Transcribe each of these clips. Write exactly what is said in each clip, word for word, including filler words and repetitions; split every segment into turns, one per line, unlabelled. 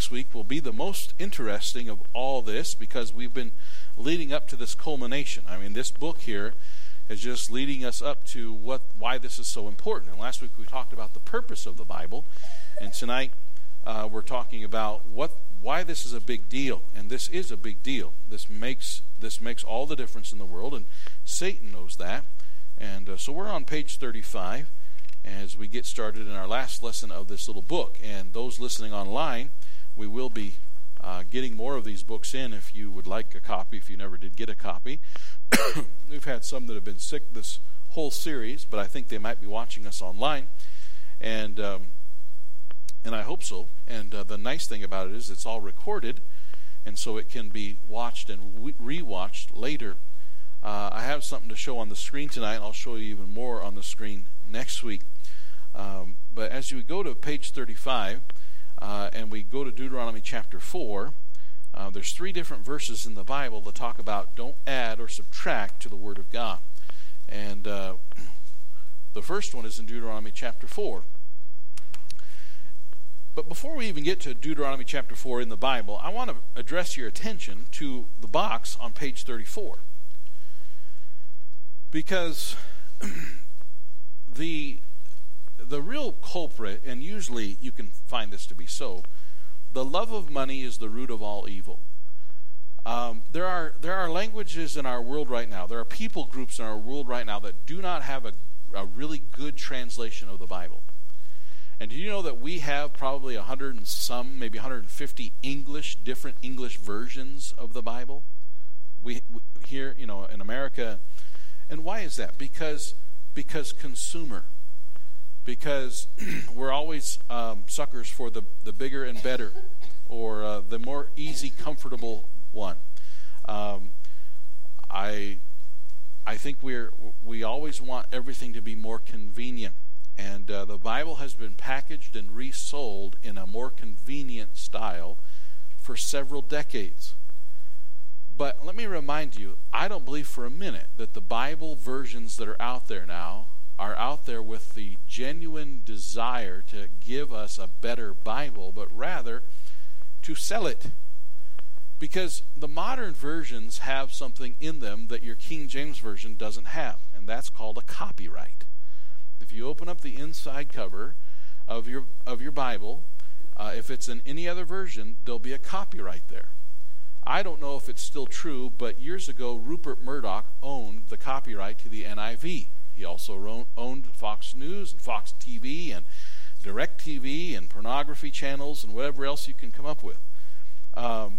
next week will be the most interesting of all this, because we've been leading up to this culmination. I mean, this book here is just leading us up to what why this is so important. And last week we talked about the purpose of the Bible, and tonight uh, we're talking about what why this is a big deal. And this is a big deal. This makes this makes all the difference in the world, and Satan knows that. And uh, so we're on page thirty-five as we get started in our last lesson of this little book. And those listening online, we will be uh, getting more of these books in if you would like a copy, if you never did get a copy. We've had some that have been sick this whole series, but I think they might be watching us online. And um, and I hope so. And uh, the nice thing about it is it's all recorded, and so it can be watched and re-watched later. Uh, I have something to show on the screen tonight, and I'll show you even more on the screen next week. Um, but as you go to page thirty-five, uh, and we go to Deuteronomy chapter four, uh, there's three different verses in the Bible that talk about don't add or subtract to the Word of God. And uh, the first one is in Deuteronomy chapter four. But before we even get to Deuteronomy chapter four in the Bible, I want to address your attention to the box on page thirty-four. Because the the real culprit, and usually you can find this to be so, the love of money is the root of all evil. Um, there are there are languages in our world right now, there are people groups in our world right now that do not have a, a really good translation of the Bible. And do you know that we have probably a hundred and some, maybe one hundred fifty English, different English versions of the Bible? We, we here, you know, in America. And why is that? Because because consumer. Because we're always um, suckers for the, the bigger and better, or uh, the more easy, comfortable one. Um, I I think we're we always want everything to be more convenient, and uh, the Bible has been packaged and resold in a more convenient style for several decades. But let me remind you, I don't believe for a minute that the Bible versions that are out there now are out there with the genuine desire to give us a better Bible, but rather to sell it. Because the modern versions have something in them that your King James Version doesn't have, and that's called a copyright. If you open up the inside cover of your of your Bible, uh, if it's in any other version, there'll be a copyright there. I don't know if it's still true, but years ago, Rupert Murdoch owned the copyright to the N I V. He also owned Fox News and Fox T V and DirecTV and pornography channels and whatever else you can come up with. Um,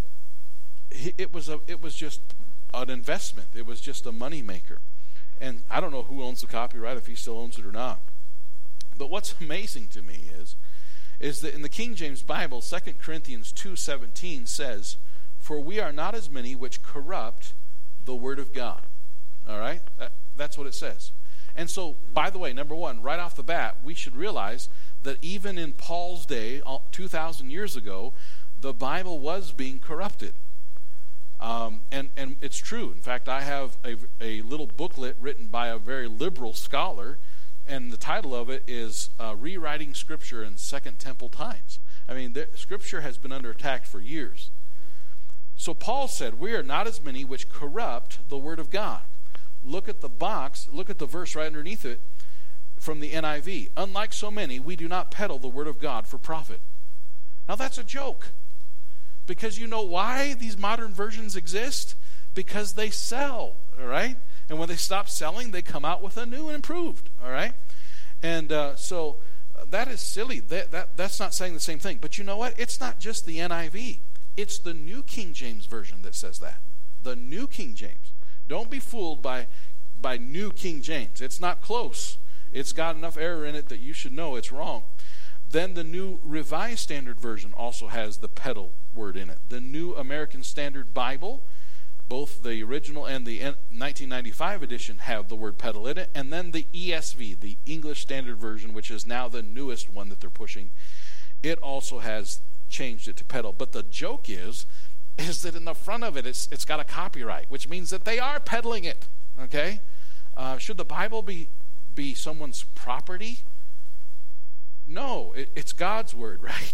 it was a, it was just an investment. It was just a money maker. And I don't know who owns the copyright, if he still owns it or not. But what's amazing to me is, is that in the King James Bible, Second Corinthians two seventeen says, "For we are not as many which corrupt the word of God." All right? That, that's what it says. And so, by the way, number one, right off the bat, we should realize that even in Paul's day, two thousand years ago, the Bible was being corrupted. Um, and, and it's true. In fact, I have a, a little booklet written by a very liberal scholar, and the title of it is uh, Rewriting Scripture in Second Temple Times. I mean, the, Scripture has been under attack for years. So Paul said, "We are not as many which corrupt the word of God." Look at the box, look at the verse right underneath it from the N I V. "Unlike so many, we do not peddle the word of God for profit." Now that's a joke. Because you know why these modern versions exist? Because they sell, all right? And when they stop selling, they come out with a new and improved, all right? And uh, so uh, that is silly. That, that That's not saying the same thing. But you know what? It's not just the N I V. It's the New King James Version that says that. The New King James. Don't be fooled by, by New King James. It's not close. It's got enough error in it that you should know it's wrong. Then the New Revised Standard Version also has the peddle word in it. The New American Standard Bible, both the original and the nineteen ninety-five edition, have the word peddle in it. And then the E S V, the English Standard Version, which is now the newest one that they're pushing, it also has changed it to peddle. But the joke is, is that in the front of it, it's, it's got a copyright, which means that they are peddling it, okay? Uh, should the Bible be, be someone's property? No, it, it's God's word, right?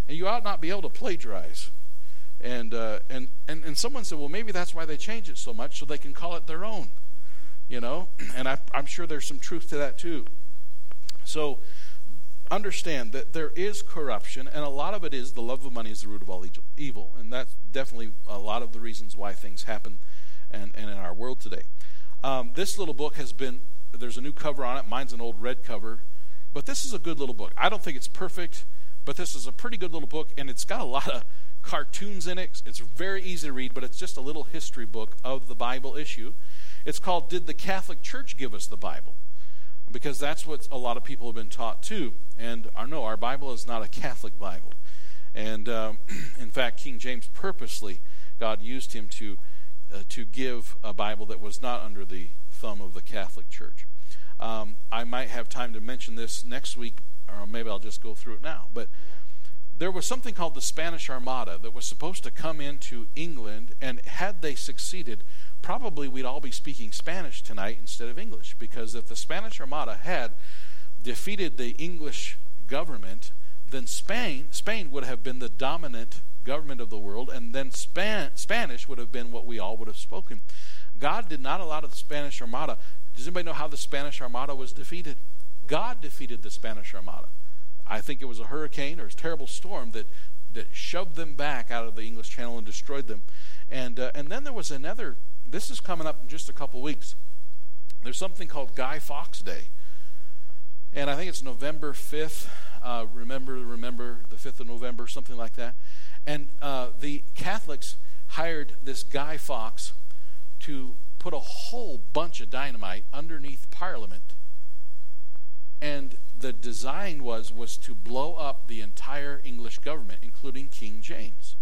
And you ought not be able to plagiarize. And, uh, and, and, and someone said, well, maybe that's why they change it so much, so they can call it their own. You know? And I, I'm sure there's some truth to that too. So understand that there is corruption, and a lot of it is the love of money is the root of all evil. And that's definitely a lot of the reasons why things happen and, and in our world today. Um, this little book has been, there's a new cover on it. Mine's an old red cover. But this is a good little book. I don't think it's perfect, but this is a pretty good little book, and it's got a lot of cartoons in it. It's very easy to read, but it's just a little history book of the Bible issue. It's called Did the Catholic Church Give Us the Bible? Because that's what a lot of people have been taught too. And our, no, our Bible is not a Catholic Bible. And um, in fact, King James purposely, God used him to uh, to give a Bible that was not under the thumb of the Catholic Church. Um, I might have time to mention this next week, or maybe I'll just go through it now. But there was something called the Spanish Armada that was supposed to come into England, and had they succeeded, probably we'd all be speaking Spanish tonight instead of English, because if the Spanish Armada had defeated the English government, then Spain Spain would have been the dominant government of the world, and then Span- Spanish would have been what we all would have spoken. God did not allow the Spanish Armada. Does anybody know how the Spanish Armada was defeated? God defeated the Spanish Armada. I think it was a hurricane or a terrible storm that, that shoved them back out of the English Channel and destroyed them. And uh, and then there was another, this is coming up in just a couple weeks. There's something called Guy Fawkes Day. And I think it's November fifth. Uh, remember, remember, the fifth of November, something like that. And uh, the Catholics hired this Guy Fawkes to put a whole bunch of dynamite underneath Parliament. And the design was, was to blow up the entire English government, including King James.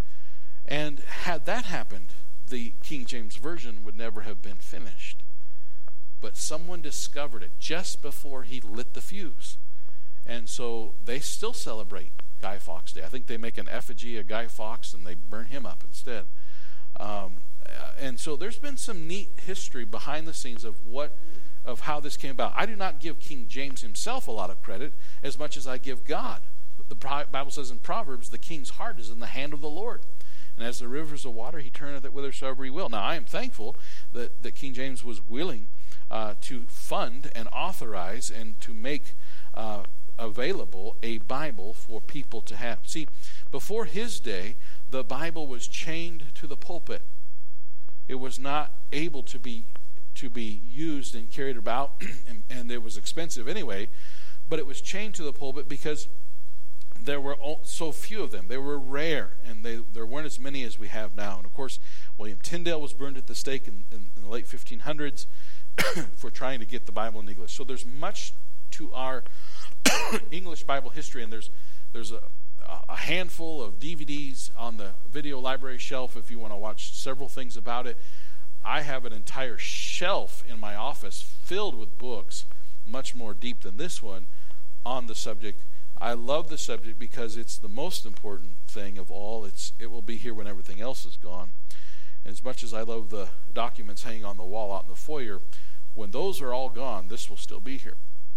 And had that happened, the King James Version would never have been finished. But someone discovered it just before he lit the fuse. And so they still celebrate Guy Fawkes Day. I think they make an effigy of Guy Fawkes and they burn him up instead. Um, and so there's been some neat history behind the scenes of what, of how this came about. I do not give King James himself a lot of credit as much as I give God. The Bible says in Proverbs, the king's heart is in the hand of the Lord. And as the rivers of water, he turneth it whithersoever he will. Now, I am thankful that, that King James was willing uh, to fund and authorize and to make uh, available a Bible for people to have. See, before his day, the Bible was chained to the pulpit. It was not able to be to be used and carried about, and, and it was expensive anyway, but it was chained to the pulpit because there were so few of them. They were rare, and they, there weren't as many as we have now. And of course, William Tyndale was burned at the stake in, in, in the late fifteen hundreds for trying to get the Bible in English. So there's much to our English Bible history, and there's there's a, a handful of D V Ds on the video library shelf if you want to watch several things about it. I have an entire shelf in my office filled with books, much more deep than this one, on the subject. I love the subject because it's the most important thing of all. It's it will be here when everything else is gone. And as much as I love the documents hanging on the wall out in the foyer, when those are all gone, this will still be here.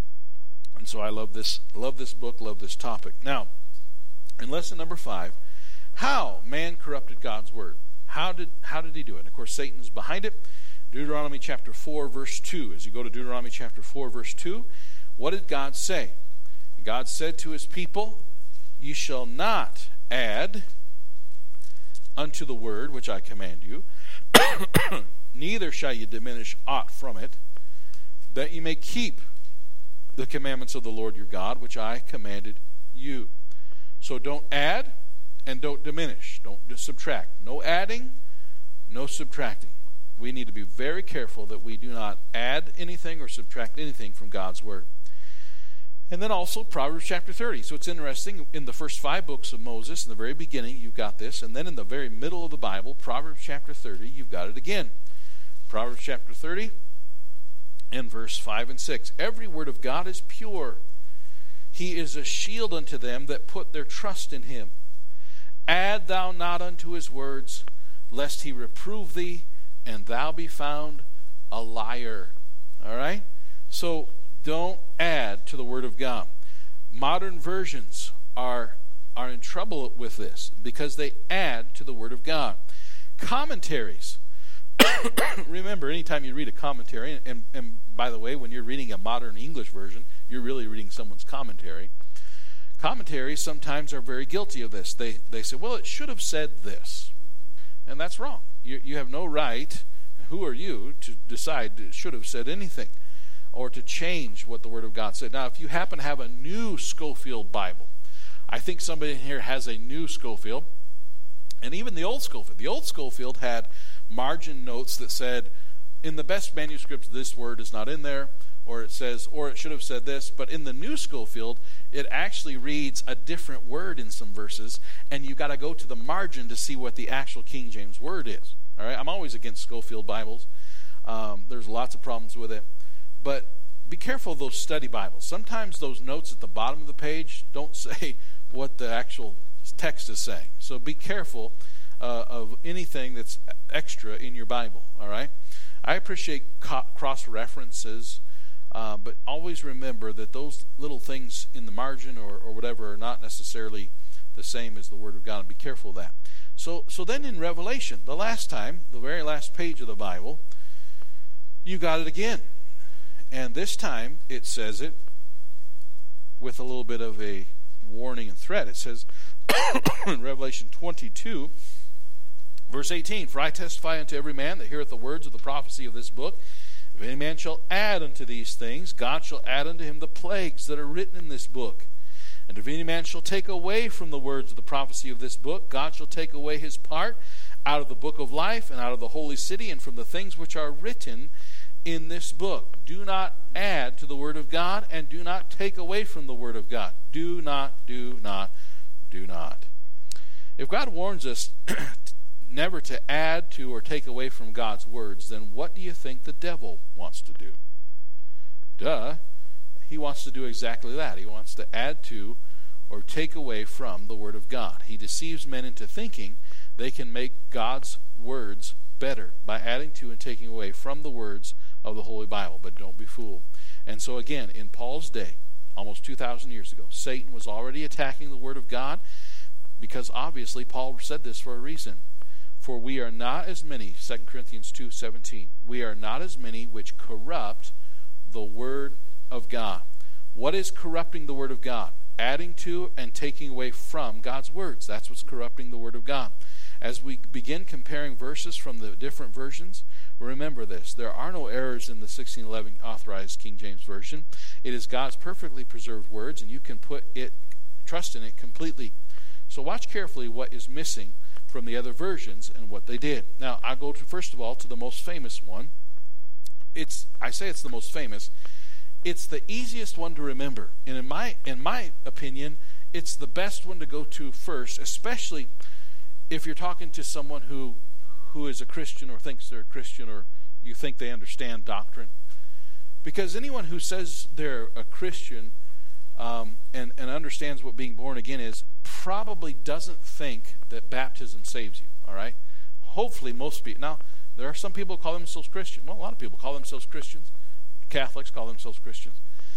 And so I love this, love this book, love this topic. Now, in lesson number five, how man corrupted God's word. How did how did he do it? And of course, Satan is behind it. Deuteronomy chapter four, verse two. As you go to Deuteronomy chapter four, verse two, what did God say? God said to his people, "You shall not add unto the word which I command you, neither shall you diminish aught from it, that you may keep the commandments of the Lord your God, which I commanded you." So don't add and don't diminish. Don't subtract. No adding, no subtracting. We need to be very careful that we do not add anything or subtract anything from God's word. And then also Proverbs chapter thirty. So it's interesting, in the first five books of Moses, in the very beginning, you've got this. And then in the very middle of the Bible, Proverbs chapter thirty, you've got it again. Proverbs chapter thirty and verse five and six. Every word of God is pure. He is a shield unto them that put their trust in him. Add thou not unto his words, lest he reprove thee, and thou be found a liar. All right? So don't add to the word of God. Modern versions are are in trouble with this because they add to the Word of God. Commentaries. Remember, anytime you read a commentary, and, and by the way, when you're reading a modern English version, you're really reading someone's commentary. Commentaries sometimes are very guilty of this. They they say, well, it should have said this. And that's wrong. You, you have no right, who are you, to decide it should have said anything or to change what the Word of God said. Now, if you happen to have a new Scofield Bible, I think somebody in here has a new Scofield, and even the old Scofield. The old Scofield had margin notes that said, in the best manuscripts, this word is not in there, or it says, or it should have said this. But in the new Scofield, it actually reads a different word in some verses, and you got to go to the margin to see what the actual King James word is. All right, I'm always against Scofield Bibles. Um, there's lots of problems with it, but be careful of those study Bibles. Sometimes those notes at the bottom of the page don't say what the actual text is saying. So be careful uh, of anything that's extra in your Bible. All right, I appreciate co- cross references. Uh, but always remember that those little things in the margin or, or whatever are not necessarily the same as the Word of God. And be careful of that. So, so then in Revelation, the last time, the very last page of the Bible, you got it again. And this time it says it with a little bit of a warning and threat. It says in Revelation twenty-two, verse eighteen, "For I testify unto every man that heareth the words of the prophecy of this book, if any man shall add unto these things, God shall add unto him the plagues that are written in this book. And if any man shall take away from the words of the prophecy of this book, God shall take away his part out of the book of life and out of the holy city and from the things which are written in this book. Do not add to the word of God, and do not take away from the word of God." Do not, do not, do not. If God warns us never to add to or take away from God's words, then what do you think the devil wants to do? Duh. He wants to do exactly that. He wants to add to or take away from the Word of God. He deceives men into thinking they can make God's words better by adding to and taking away from the words of the Holy Bible. But don't be fooled. And so again, in Paul's day, almost two thousand years ago, Satan was already attacking the Word of God, because obviously Paul said this for a reason. "For we are not as many," Second Corinthians two seventeen, "we are not as many which corrupt the Word of God." What is corrupting the Word of God? Adding to and taking away from God's words. That's what's corrupting the Word of God. As we begin comparing verses from the different versions, remember this: there are no errors in the sixteen eleven Authorized King James Version. It is God's perfectly preserved words, and you can put it, trust in it completely. So watch carefully what is missing from the other versions and what they did. Now, I'll go to, first of all, to the most famous one. It's I say it's the most famous. It's the easiest one to remember. And in my in my opinion, it's the best one to go to first, especially if you're talking to someone who who is a Christian or thinks they're a Christian, or you think they understand doctrine. Because anyone who says they're a Christian um, and, and understands what being born again is probably doesn't think that baptism saves you, all right? Hopefully most people. Now, there are some people who call themselves Christian. Well, a lot of people call themselves Christians. Catholics call themselves Christians.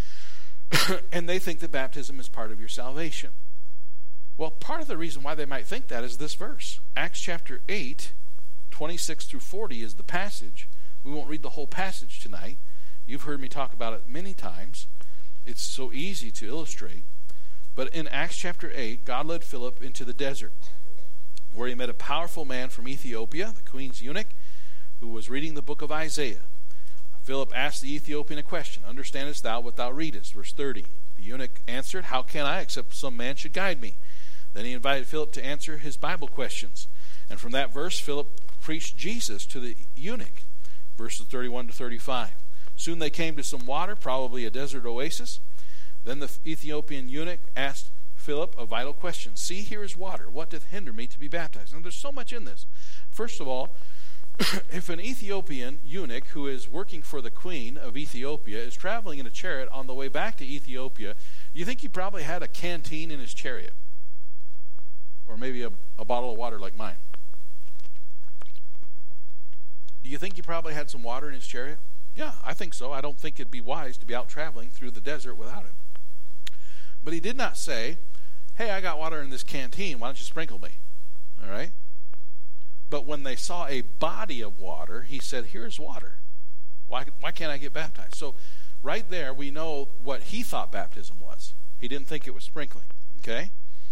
And they think that baptism is part of your salvation. Well, part of the reason why they might think that is this verse. Acts chapter eight, twenty-six through forty is the passage. We won't read the whole passage tonight. You've heard me talk about it many times. It's so easy to illustrate. But in Acts chapter eight, God led Philip into the desert, where he met a powerful man from Ethiopia, the queen's eunuch, who was reading the book of Isaiah. Philip asked the Ethiopian a question: "Understandest thou what thou readest?" Verse thirty. The eunuch answered, "How can I, except some man should guide me?" Then he invited Philip to answer his Bible questions. And from that verse, Philip preached Jesus to the eunuch. Verses thirty-one to thirty-five. Soon they came to some water, probably a desert oasis. Then the Ethiopian eunuch asked Philip a vital question: "See, here is water. What doth hinder me to be baptized?" And there's so much in this. First of all, if an Ethiopian eunuch who is working for the queen of Ethiopia is traveling in a chariot on the way back to Ethiopia, you think he probably had a canteen in his chariot? Or maybe a, a bottle of water like mine. Do you think he probably had some water in his chariot? Yeah, I think so. I don't think it'd be wise to be out traveling through the desert without it. But he did not say, hey, I got water in this canteen, why don't you sprinkle me? All right? But when they saw a body of water, he said, here's water. Why, why can't I get baptized? So right there, we know what he thought baptism was. He didn't think it was sprinkling. Okay?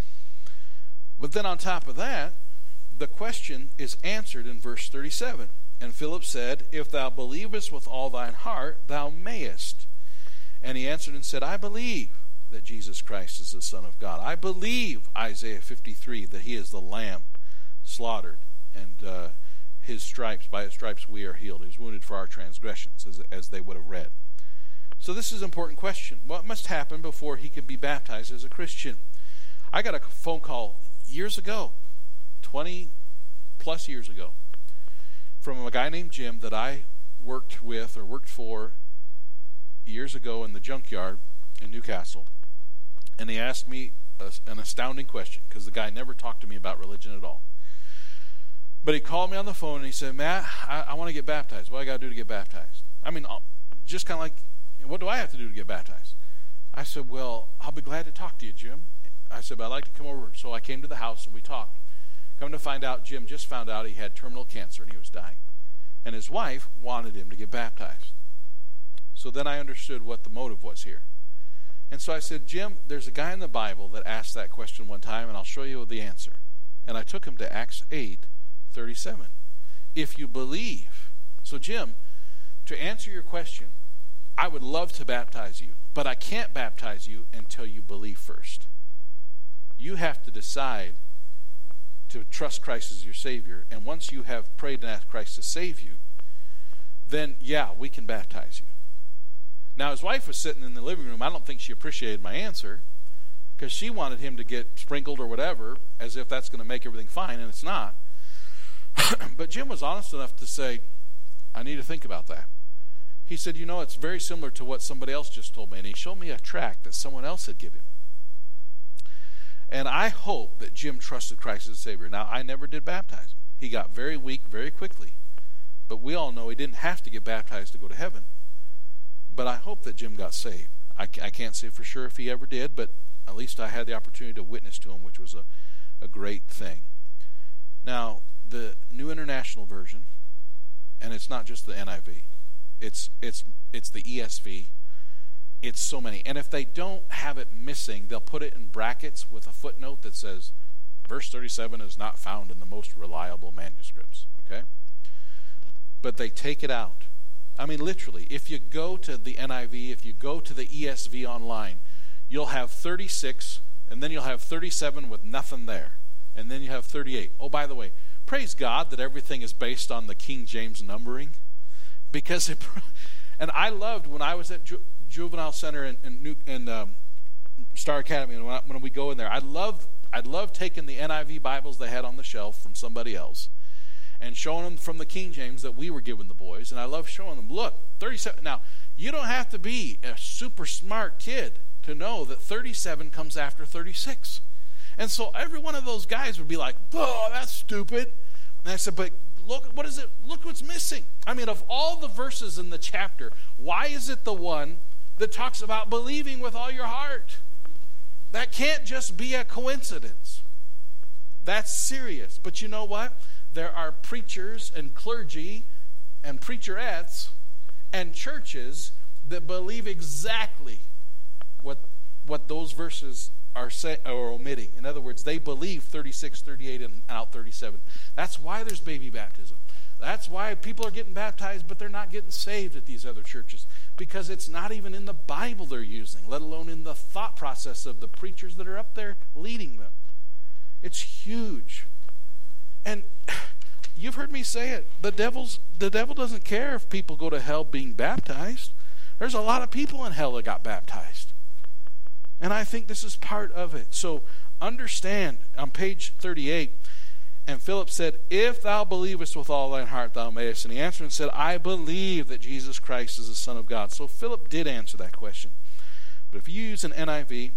But then on top of that, the question is answered in verse thirty-seven. And Philip said, if thou believest with all thine heart, thou mayest. And he answered and said, I believe that Jesus Christ is the Son of God. I believe, Isaiah fifty-three, that he is the Lamb slaughtered, and uh, his stripes, by his stripes we are healed. He was wounded for our transgressions, as, as they would have read. So this is an important question. What must happen before he can be baptized as a Christian? I got a phone call years ago, twenty plus years ago, from a guy named Jim that I worked with or worked for years ago in the junkyard in Newcastle. And he asked me a, an astounding question, because the guy never talked to me about religion at all. But he called me on the phone and he said, Matt, I, I want to get baptized. What do I got to do to get baptized? I mean, just kind of like, what do I have to do to get baptized? I said, well, I'll be glad to talk to you, Jim. I said, but I'd like to come over. So I came to the house and we talked. Come to find out, Jim just found out he had terminal cancer and he was dying. And his wife wanted him to get baptized. So then I understood what the motive was here. And so I said, Jim, there's a guy in the Bible that asked that question one time, and I'll show you the answer. And I took him to Acts eight thirty-seven. If you believe. So Jim, to answer your question, I would love to baptize you, but I can't baptize you until you believe first. You have to decide to trust Christ as your Savior, and once you have prayed and asked Christ to save you, then yeah, we can baptize you. Now his wife was sitting in the living room. I don't think she appreciated my answer, because she wanted him to get sprinkled or whatever, as if that's going to make everything fine, and it's not. But Jim was honest enough to say, I need to think about that. He said, you know, it's very similar to what somebody else just told me, and he showed me a tract that someone else had given him. And I hope that Jim trusted Christ as Savior. Now, I never did baptize him. He got very weak very quickly. But we all know he didn't have to get baptized to go to heaven. But I hope that Jim got saved. I, I can't say for sure if he ever did, but at least I had the opportunity to witness to him, which was a, a great thing. Now, the New International Version, and it's not just the N I V, it's it's it's the E S V, it's so many. And if they don't have it missing, they'll put it in brackets with a footnote that says, verse thirty-seven is not found in the most reliable manuscripts, okay? But they take it out. I mean, literally, if you go to the N I V, if you go to the E S V online, you'll have thirty-six, and then you'll have thirty-seven with nothing there. And then you have thirty-eight. Oh, by the way, praise God that everything is based on the King James numbering. Because it, and I loved when I was at Ju- Juvenile Center in, in, New, in um, Star Academy, and when, I, when we go in there, I love I love taking the N I V Bibles they had on the shelf from somebody else and showing them from the King James that we were giving the boys. And I love showing them, look, thirty-seven. Now, you don't have to be a super smart kid to know that thirty-seven comes after thirty-six. And so every one of those guys would be like, oh, that's stupid. And I said, but look, what is it? Look what's missing. I mean, of all the verses in the chapter, why is it the one that talks about believing with all your heart? That can't just be a coincidence. That's serious. But you know what? There are preachers and clergy and preacherettes and churches that believe exactly what what those verses are say, or omitting. In other words, they believe thirty-six, thirty-eight, and out thirty-seven. That's why there's baby baptism. That's why people are getting baptized, but they're not getting saved at these other churches. Because it's not even in the Bible they're using, let alone in the thought process of the preachers that are up there leading them. It's huge. And you've heard me say it. The devil's the devil doesn't care if people go to hell being baptized. There's a lot of people in hell that got baptized. And I think this is part of it. So understand, on page thirty-eight, and Philip said, if thou believest with all thine heart, thou mayest. And he answered and said, I believe that Jesus Christ is the Son of God. So Philip did answer that question. But if you use an N I V,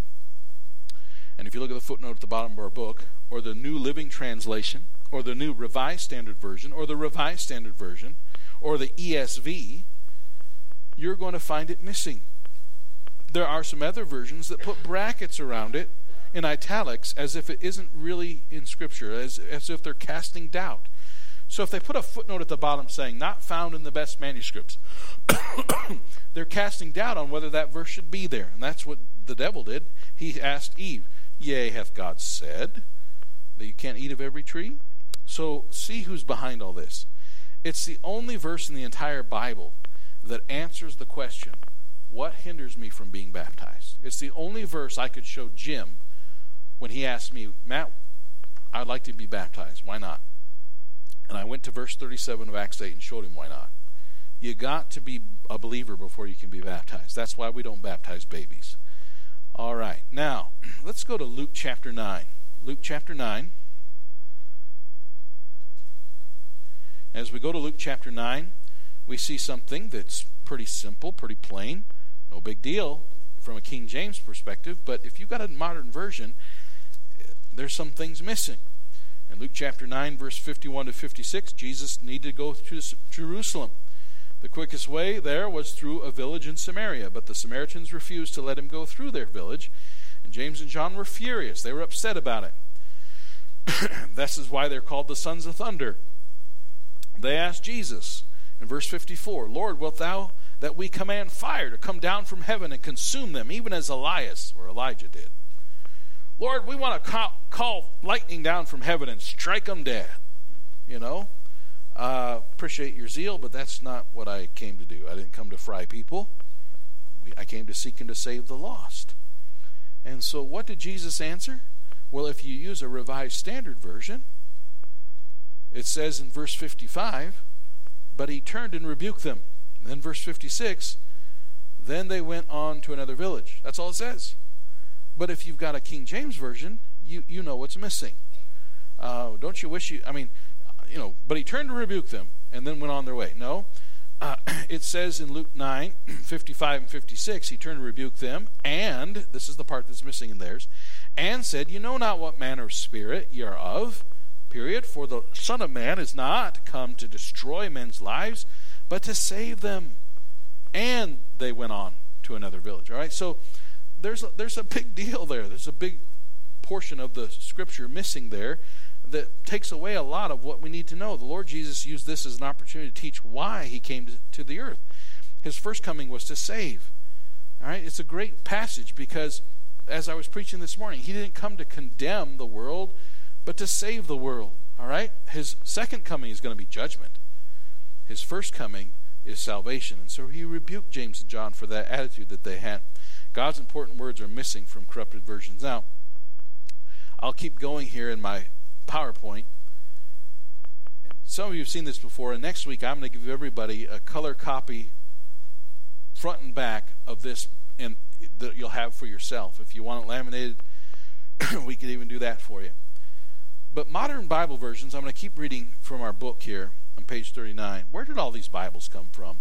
and if you look at the footnote at the bottom of our book, or the New Living Translation, or the New Revised Standard Version, or the Revised Standard Version, or the E S V, you're going to find it missing. There are some other versions that put brackets around it, in italics as if it isn't really in Scripture, as, as if they're casting doubt. So if they put a footnote at the bottom saying, not found in the best manuscripts, they're casting doubt on whether that verse should be there. And that's what the devil did. He asked Eve, yea, hath God said that you can't eat of every tree? So see who's behind all this. It's the only verse in the entire Bible that answers the question, what hinders me from being baptized? It's the only verse I could show Jim when he asked me, Matt, I'd like to be baptized. Why not? And I went to verse thirty-seven of Acts eight and showed him why not. You got to be a believer before you can be baptized. That's why we don't baptize babies. All right. Now, let's go to Luke chapter nine. Luke chapter nine. As we go to Luke chapter nine, we see something that's pretty simple, pretty plain. No big deal from a King James perspective, but if you've got a modern version, there's some things missing. In Luke chapter nine, verse fifty-one to fifty-six, Jesus needed to go to Jerusalem. The quickest way there was through a village in Samaria, but the Samaritans refused to let him go through their village, and James and John were furious. They were upset about it. This is why they're called the sons of thunder. They asked Jesus in verse fifty-four, Lord, wilt thou that we command fire to come down from heaven and consume them, even as Elias or Elijah did? Lord, we want to call, call lightning down from heaven and strike them dead. You know, uh, appreciate your zeal, but that's not what I came to do. I didn't come to fry people. We, I came to seek and to save the lost. And so what did Jesus answer? Well, if you use a Revised Standard Version, it says in verse fifty-five, but he turned and rebuked them. And then verse fifty-six, then they went on to another village. That's all it says. But if you've got a King James Version, you, you know what's missing. Uh, don't you wish you, I mean, you know, but he turned to rebuke them and then went on their way. No. Uh, it says in Luke nine, fifty-five and fifty-six, he turned to rebuke them, and, this is the part that's missing in theirs, and said, you know not what manner of spirit ye are of, period, for the Son of Man is not come to destroy men's lives, but to save them. And they went on to another village. All right, so there's a, there's a big deal there. There's a big portion of the Scripture missing there that takes away a lot of what we need to know. The Lord Jesus used this as an opportunity to teach why he came to, to the earth. His first coming was to save. All right, it's a great passage because, as I was preaching this morning, he didn't come to condemn the world, but to save the world. All right, his second coming is going to be judgment. His first coming is salvation, and so he rebuked James and John for that attitude that they had. God's important words are missing from corrupted versions. Now, I'll keep going here in my PowerPoint. Some of you have seen this before, and next week I'm going to give everybody a color copy front and back of this and that you'll have for yourself. If you want it laminated, we could even do that for you. But modern Bible versions, I'm going to keep reading from our book here on page thirty-nine. Where did all these Bibles come from?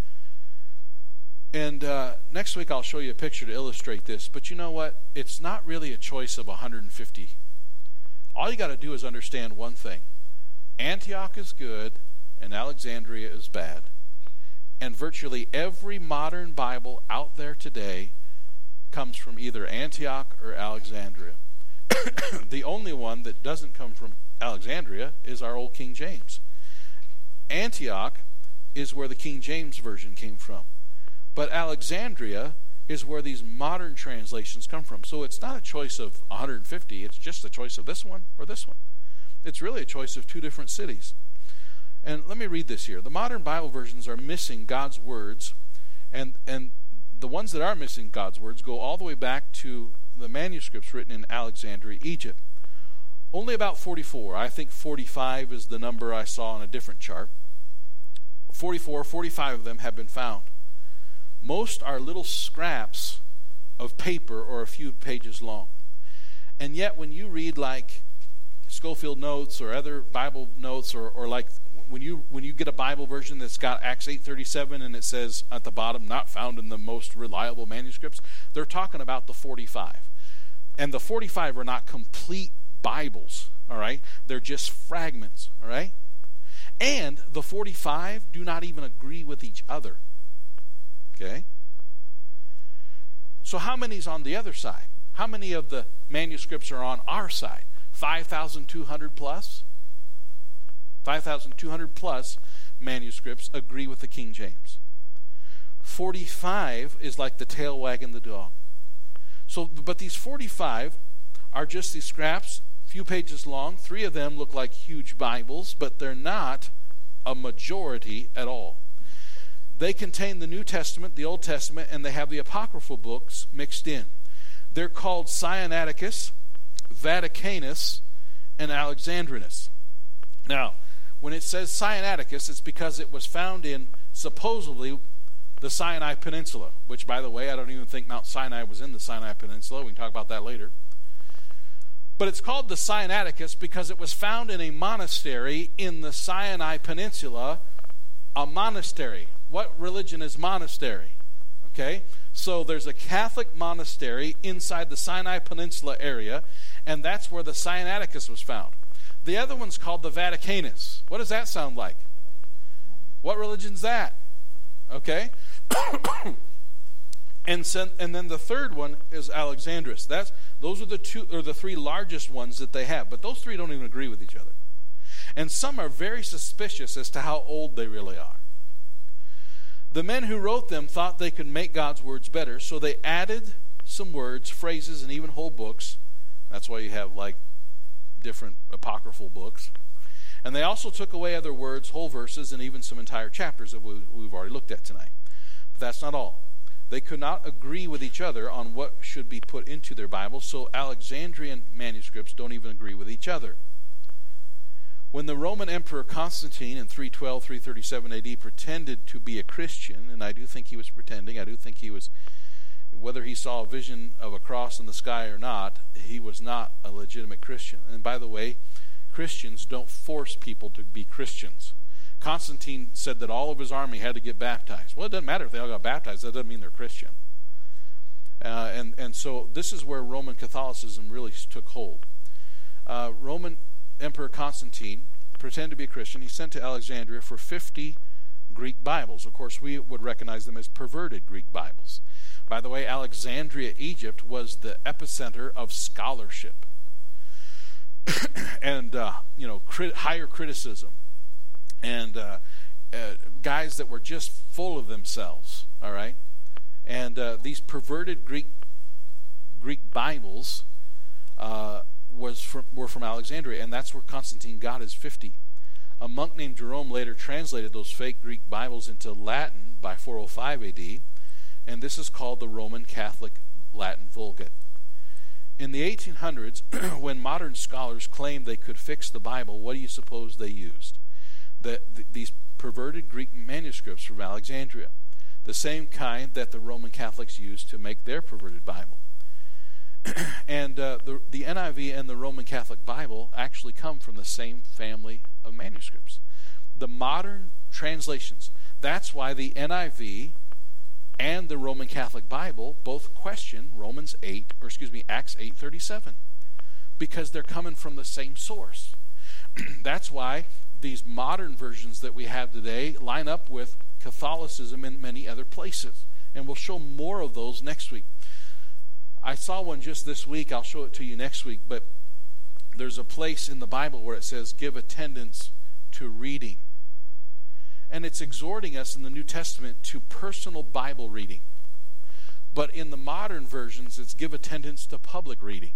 And uh, next week I'll show you a picture to illustrate this. But you know what? It's not really a choice of one hundred fifty. All you got to do is understand one thing. Antioch is good and Alexandria is bad. And virtually every modern Bible out there today comes from either Antioch or Alexandria. The only one that doesn't come from Alexandria is our old King James. Antioch is where the King James Version came from. But Alexandria is where these modern translations come from. So it's not a choice of one hundred fifty, it's just a choice of this one or this one. It's really a choice of two different cities. And let me read this here. The modern Bible versions are missing God's words, and, and the ones that are missing God's words go all the way back to the manuscripts written in Alexandria, Egypt. Only about forty-four. I think forty-five is the number I saw on a different chart. forty-four, forty-five of them have been found. Most are little scraps of paper or a few pages long. And yet when you read like Schofield Notes or other Bible notes, or, or like when you when you get a Bible version that's got Acts eight thirty-seven and it says at the bottom, not found in the most reliable manuscripts, they're talking about the forty-five. And the forty-five are not complete Bibles, all right? They're just fragments, all right? And the forty-five do not even agree with each other. Okay? So how many's on the other side? How many of the manuscripts are on our side? five thousand two hundred plus? five thousand two hundred plus manuscripts agree with the King James. forty-five is like the tail wagging the dog. So, but these forty-five are just these scraps, few pages long. Three of them look like huge Bibles, but they're not a majority at all. They contain the New Testament, the Old Testament, and they have the apocryphal books mixed in. They're called Sinaiticus, Vaticanus, and Alexandrinus. Now, when it says Sinaiticus, it's because it was found in supposedly the Sinai Peninsula, which, by the way, I don't even think Mount Sinai was in the Sinai Peninsula. We can talk about that later. But it's called the Sinaiticus because it was found in a monastery in the Sinai Peninsula, a monastery. What religion is monastery? Okay? So there's a Catholic monastery inside the Sinai Peninsula area, and that's where the Sinaiticus was found. The other one's called the Vaticanus. What does that sound like? What religion's that? Okay? and, sen- and then the third one is Alexandrinus. That's those are the two or the three largest ones that they have, but those three don't even agree with each other. And some are very suspicious as to how old they really are. The men who wrote them thought they could make God's words better, so they added some words, phrases, and even whole books. That's why you have like different apocryphal books. And they also took away other words, whole verses, and even some entire chapters that we, we've already looked at tonight. But that's not all. They could not agree with each other on what should be put into their Bible, so Alexandrian manuscripts don't even agree with each other. When the Roman Emperor Constantine in three twelve, three thirty-seven A D pretended to be a Christian, and I do think he was pretending, I do think he was, whether he saw a vision of a cross in the sky or not, he was not a legitimate Christian. And by the way, Christians don't force people to be Christians. Constantine said that all of his army had to get baptized. Well, it doesn't matter if they all got baptized. That doesn't mean they're Christian. Uh, and, and so this is where Roman Catholicism really took hold. Uh, Roman Emperor Constantine pretended to be a Christian. He sent to Alexandria for fifty Greek Bibles. Of course, we would recognize them as perverted Greek Bibles. By the way, Alexandria, Egypt, was the epicenter of scholarship. and, uh, you know, crit- higher criticism. And uh, uh, guys that were just full of themselves, all right? And uh, these perverted Greek Greek Bibles uh, was from, were from Alexandria, and that's where Constantine got his fifty. A monk named Jerome later translated those fake Greek Bibles into Latin by four oh five A D, and this is called the Roman Catholic Latin Vulgate. In the eighteen hundreds, when modern scholars claimed they could fix the Bible, what do you suppose they used? The, the, these perverted Greek manuscripts from Alexandria, the same kind that the Roman Catholics used to make their perverted Bible. and uh, the, the N I V and the Roman Catholic Bible actually come from the same family of manuscripts. The modern translations, that's why the N I V and the Roman Catholic Bible both question Romans eight, or excuse me, Acts eight thirty-seven, because they're coming from the same source. That's why these modern versions that we have today line up with Catholicism in many other places, and we'll show more of those next week. I saw one just this week. I'll show it to you next week, but there's a place in the Bible where it says give attendance to reading. And it's exhorting us in the New Testament to personal Bible reading. But in the modern versions, it's give attendance to public reading.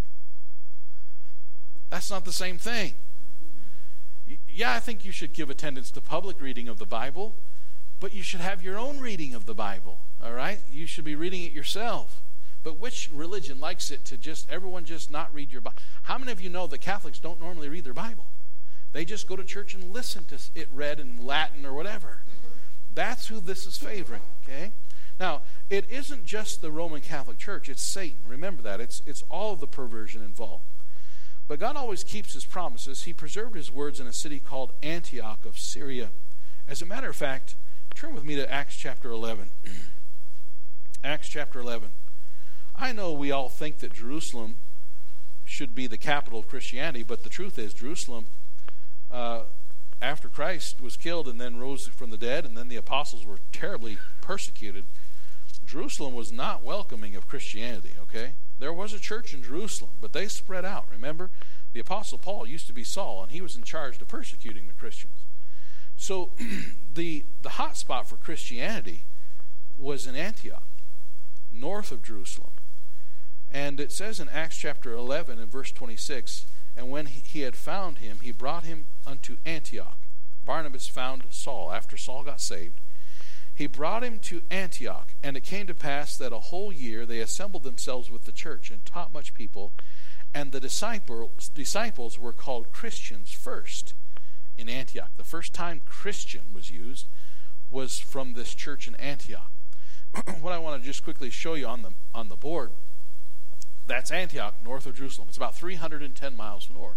That's not the same thing. Yeah, I think you should give attendance to public reading of the Bible, but you should have your own reading of the Bible, all right? You should be reading it yourself. But which religion likes it to just, everyone just not read your Bible? How many of you know that Catholics don't normally read their Bible? They just go to church and listen to it read in Latin or whatever. That's who this is favoring, okay? Now, it isn't just the Roman Catholic Church, it's Satan. Remember that. It's, it's all of the perversion involved. But God always keeps his promises. He preserved his words in a city called Antioch of Syria. As a matter of fact, turn with me to Acts chapter eleven. Acts chapter eleven. I know we all think that Jerusalem should be the capital of Christianity, but the truth is Jerusalem, uh, after Christ was killed and then rose from the dead, and then the apostles were terribly persecuted, Jerusalem was not welcoming of Christianity, okay? there was a church in Jerusalem, but they spread out. Remember, the Apostle Paul used to be Saul, and he was in charge of persecuting the Christians. So the the hot spot for Christianity was in Antioch, north of Jerusalem. And it says in Acts chapter eleven and verse twenty-six, and when he had found him, he brought him unto Antioch. Barnabas found Saul after Saul got saved. He brought him to Antioch, and it came to pass that a whole year they assembled themselves with the church and taught much people, and the disciples, disciples were called Christians first in Antioch. The first time Christian was used was from this church in Antioch. What I want to just quickly show you on the on the board, that's Antioch, north of Jerusalem. It's about three hundred ten miles north.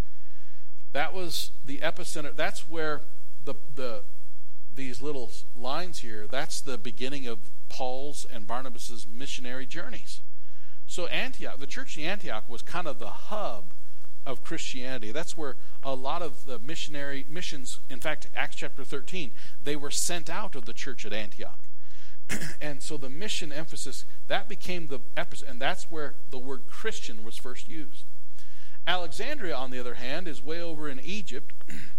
That was the epicenter. That's where the the these little lines here, that's the beginning of Paul's and Barnabas's missionary journeys. So Antioch, the church in Antioch was kind of the hub of Christianity. That's where a lot of the missionary missions, in fact, Acts chapter thirteen, they were sent out of the church at Antioch. And so the mission emphasis, that became the epicenter, and that's where the word Christian was first used. Alexandria, on the other hand, is way over in Egypt.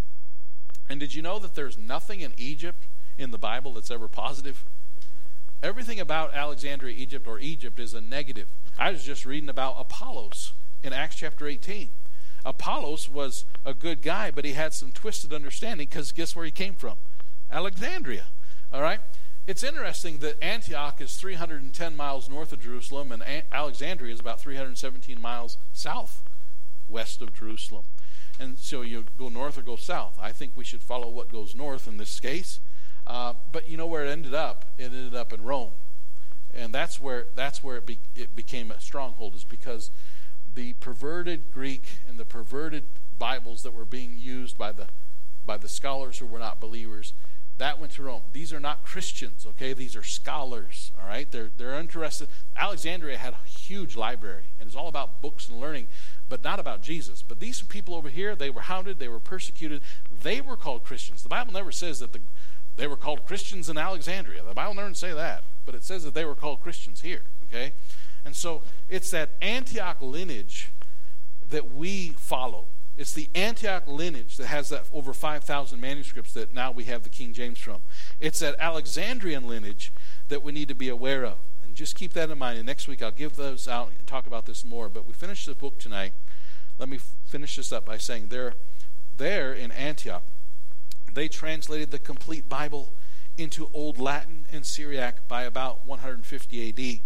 And did you know that there's nothing in Egypt in the Bible that's ever positive? Everything about Alexandria, Egypt, or Egypt is a negative. I was just reading about Apollos in Acts chapter eighteen. Apollos was a good guy, but he had some twisted understanding because guess where he came from? Alexandria. All right? It's interesting that Antioch is three hundred ten miles north of Jerusalem, and Alexandria is about three hundred seventeen miles south west of Jerusalem. And so you go north or go south. I think we should follow what goes north in this case. Uh, but you know where it ended up? It ended up in Rome. And that's where that's where it, be, it became a stronghold, is because the perverted Greek and the perverted Bibles that were being used by the by the scholars who were not believers, that went to Rome. These are not Christians, okay? These are scholars, all right? They're they're interested. Alexandria had a huge library, and it's all about books and learning, but not about Jesus. But these people over here, they were hounded, they were persecuted, they were called Christians. The Bible never says that the they were called Christians in Alexandria. The Bible never says that, but it says that they were called Christians here, okay? And so it's that Antioch lineage that we follow. It's the Antioch lineage that has that over five thousand manuscripts that now we have the King James from. It's that Alexandrian lineage that we need to be aware of. And just keep that in mind. And next week I'll give those out and talk about this more. But we finished the book tonight. Let me finish this up by saying there, there in Antioch, they translated the complete Bible into Old Latin and Syriac by about one hundred fifty A D.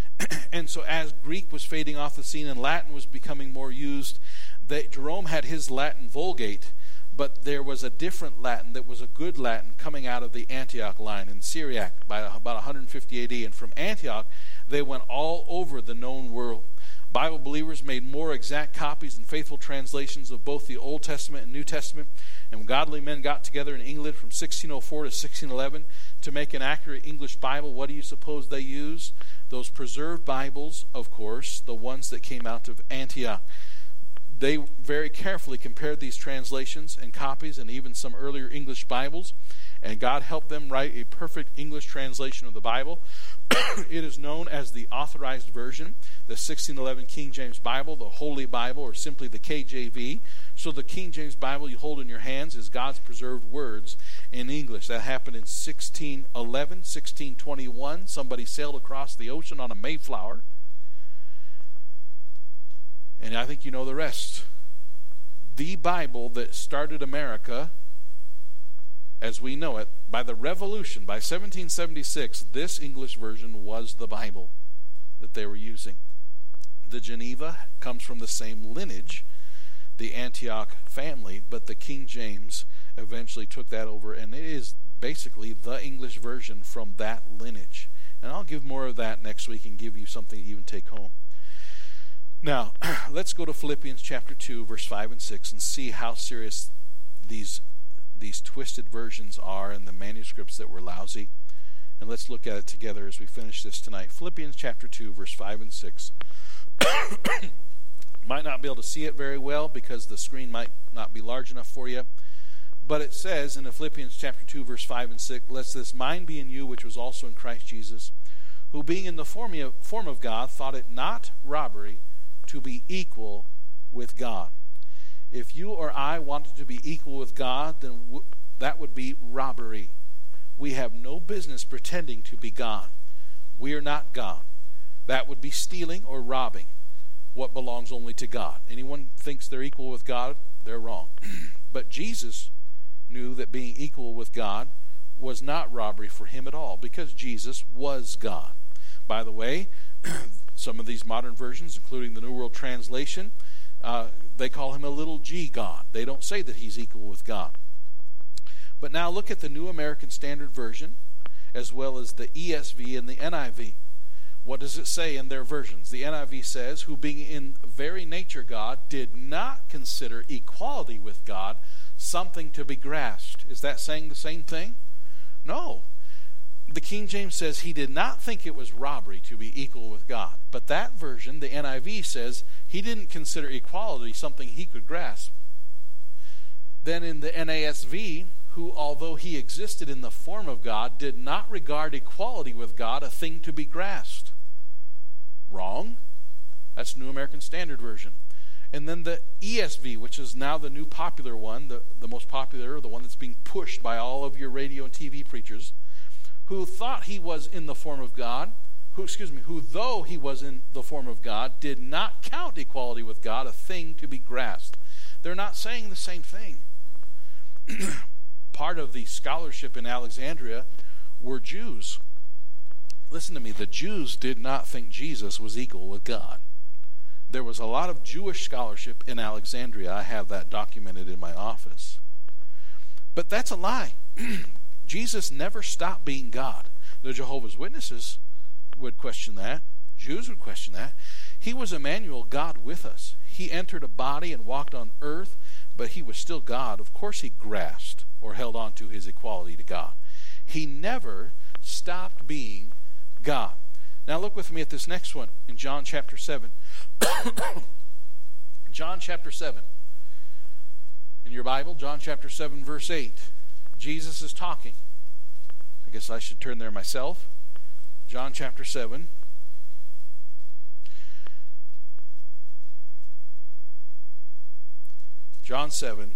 And so as Greek was fading off the scene and Latin was becoming more used, they, Jerome had his Latin Vulgate, but there was a different Latin that was a good Latin coming out of the Antioch line in Syriac by about one hundred fifty A D. And from Antioch, they went all over the known world. Bible believers made more exact copies and faithful translations of both the Old Testament and New Testament. And when godly men got together in England from sixteen oh four to sixteen eleven to make an accurate English Bible, what do you suppose they used? Those preserved Bibles, of course, the ones that came out of Antioch. They very carefully compared these translations and copies and even some earlier English Bibles, and God helped them write a perfect English translation of the Bible. It is known as the Authorized Version, the sixteen eleven King James Bible, the Holy Bible, or simply the K J V. So the King James Bible you hold in your hands is God's preserved words in English. That happened in sixteen eleven, sixteen twenty-one. Somebody sailed across the ocean on a Mayflower. And I think you know the rest. The Bible that started America as we know it, by the Revolution, by seventeen seventy-six, this English version was the Bible that they were using. The Geneva comes from the same lineage, the Antioch family, but the King James eventually took that over, and it is basically the English version from that lineage. And I'll give more of that next week and give you something to even take home. Now, let's go to Philippians chapter two, verse five and six, and see how serious these these twisted versions are and the manuscripts that were lousy. And let's look at it together as we finish this tonight. Philippians chapter two, verse five and six. Might not be able to see it very well because the screen might not be large enough for you. But it says in Philippians chapter two, verse five and six, "Let this mind be in you, which was also in Christ Jesus, who being in the form of, form of God thought it not robbery to be equal with God. If you or I wanted to be equal with God, then w- that would be robbery. We have no business pretending to be God. We are not God. That would be stealing or robbing what belongs only to God. Anyone thinks they're equal with God, they're wrong. But Jesus knew that being equal with God was not robbery for him at all, because Jesus was God. By the way, some of these modern versions, including the New World Translation, uh, they call him a little g God. They don't say that he's equal with God. But now look at the New American Standard Version, as well as the E S V and the N I V. What does it say in their versions? The N I V says, who being in very nature God, did not consider equality with God something to be grasped. Is that saying the same thing? No. The King James says he did not think it was robbery to be equal with God. But that version, the N I V, says he didn't consider equality something he could grasp. Then in the N A S V, who, although he existed in the form of God, did not regard equality with God a thing to be grasped. Wrong. That's New American Standard Version. And then the E S V, which is now the new popular one, the, the most popular, the one that's being pushed by all of your radio and T V preachers, who thought he was in the form of God, who, excuse me, who though he was in the form of God, did not count equality with God a thing to be grasped. They're not saying the same thing. Part of the scholarship in Alexandria were Jews. Listen to me, the Jews did not think Jesus was equal with God. There was a lot of Jewish scholarship in Alexandria. I have that documented in my office. But that's a lie. Jesus never stopped being God. The Jehovah's Witnesses would question that. Jews would question that. He was Emmanuel, God with us. He entered a body and walked on earth, but he was still God. Of course he grasped or held on to his equality to God. He never stopped being God. Now look with me at this next one in John chapter seven. John chapter seven. In your Bible, John chapter seven, verse eight. Jesus is talking. I guess I should turn there myself. John chapter seven. John seven.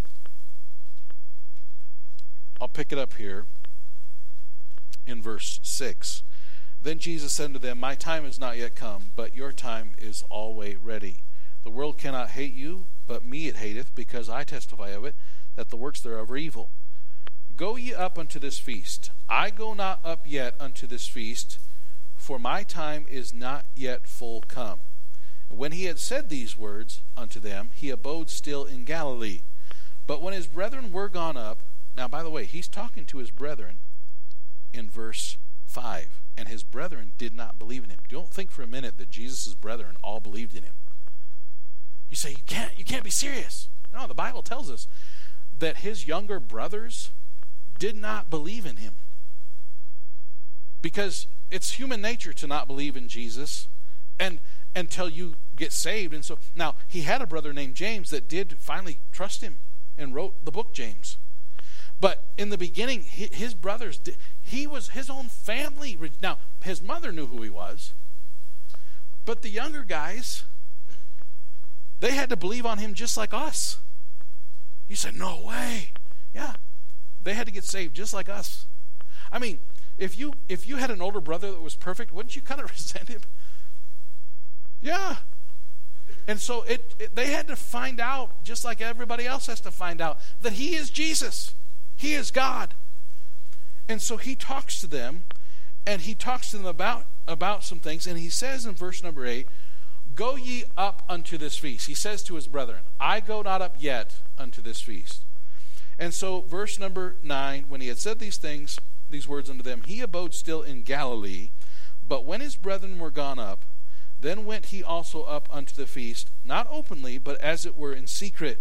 I'll pick it up here in verse six. Then Jesus said to them, my time is not yet come, but your time is always ready. The world cannot hate you, but me it hateth, because I testify of it, that the works thereof are evil. Go ye up unto this feast. I go not up yet unto this feast, for my time is not yet full come. And when he had said these words unto them, he abode still in Galilee. But when his brethren were gone up, now by the way, he's talking to his brethren in verse five, and his brethren did not believe in him. Don't think for a minute that Jesus' brethren all believed in him. You say, you can't, you can't be serious. No, the Bible tells us that his younger brothers did not believe in him. Because it's human nature to not believe in Jesus and until you get saved. And so now he had a brother named James that did finally trust him and wrote the book James. But in the beginning, his brothers, he was his own family. Now, his mother knew who he was. But the younger guys, they had to believe on him just like us. You said, no way. Yeah. They had to get saved just like us. I mean, if you if you had an older brother that was perfect, wouldn't you kind of resent him? Yeah. And so it, it they had to find out, just like everybody else has to find out, that he is Jesus. He is God. And so he talks to them, and he talks to them about, about some things, and he says in verse number eight, go ye up unto this feast. He says to his brethren, I go not up yet unto this feast. And so verse number nine, when he had said these things, these words unto them, he abode still in Galilee. But when his brethren were gone up, then went he also up unto the feast, not openly, but as it were in secret.